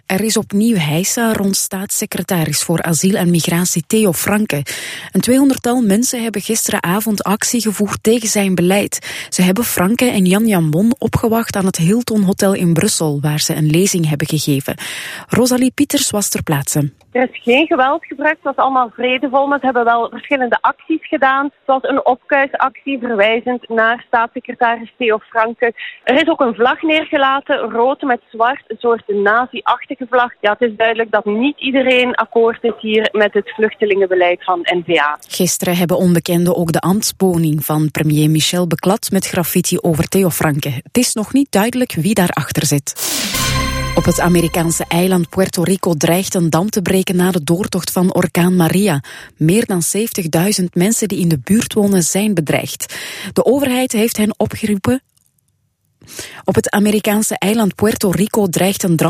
Er is opnieuw heisa rond staatssecretaris voor asiel en migratie Theo Franke. Een 200-tal mensen hebben gisteravond actie gevoerd tegen zijn beleid. Ze hebben Franke en Jan Bon opgewacht aan het Hilton Hotel in Brussel, waar ze een lezing hebben gegeven. Rosalie Pieters was ter plaatse. Er is geen geweld gebruikt, het was allemaal vredevol, maar ze hebben wel verschillende acties gedaan. Zoals een opkuisactie verwijzend naar staatssecretaris Theo Franke. Er is ook een vlag neergelaten, rood met zwart, een soort nazi-achtige vlag. Ja, het is duidelijk dat niet iedereen akkoord is hier met het vluchtelingenbeleid van N-VA. Gisteren hebben onbekenden ook de ambtswoning van premier Michel beklad met graffiti over Theo Franke. Het is nog niet duidelijk wie daarachter zit. Op het Amerikaanse eiland Puerto Rico dreigt een dam te breken na de doortocht van orkaan Maria. Meer dan 70.000 mensen die in de buurt wonen zijn bedreigd. De overheid heeft hen opgeroepen. Op het Amerikaanse eiland Puerto Rico dreigt een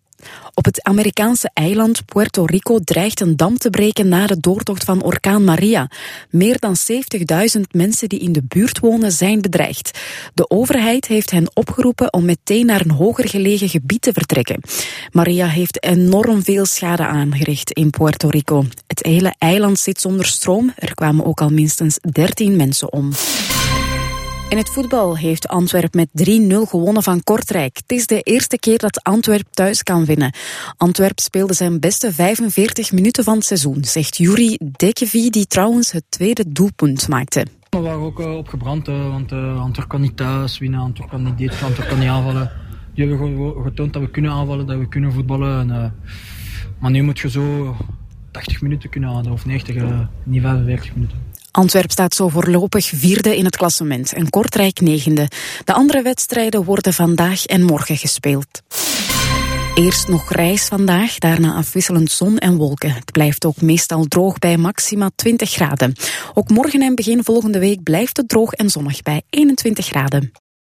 dam te breken na de doortocht van orkaan Maria. Meer dan 70.000 mensen die in de buurt wonen zijn bedreigd. De overheid heeft hen opgeroepen om meteen naar een hoger gelegen gebied te vertrekken. Maria heeft enorm veel schade aangericht in Puerto Rico. Het hele eiland zit zonder stroom. Er kwamen ook al minstens 13 mensen om. In het voetbal heeft Antwerpen met 3-0 gewonnen van Kortrijk. Het is de eerste keer dat Antwerpen thuis kan winnen. Antwerpen speelde zijn beste 45 minuten van het seizoen, zegt Yuri Dekevi, die trouwens het tweede doelpunt maakte. We waren ook opgebrand, want Antwerpen kan niet thuis winnen, Antwerpen kan niet dit, Antwerpen kan niet aanvallen. Die hebben gewoon getoond dat we kunnen aanvallen, dat we kunnen voetballen. Maar nu moet je zo 80 minuten kunnen houden, of 90, niet 45 minuten. Antwerpen staat zo voorlopig vierde in het klassement en Kortrijk negende. De andere wedstrijden worden vandaag en morgen gespeeld. Eerst nog grijs vandaag, daarna afwisselend zon en wolken. Het blijft ook meestal droog bij maxima 20 graden. Ook morgen en begin volgende week blijft het droog en zonnig bij 21 graden.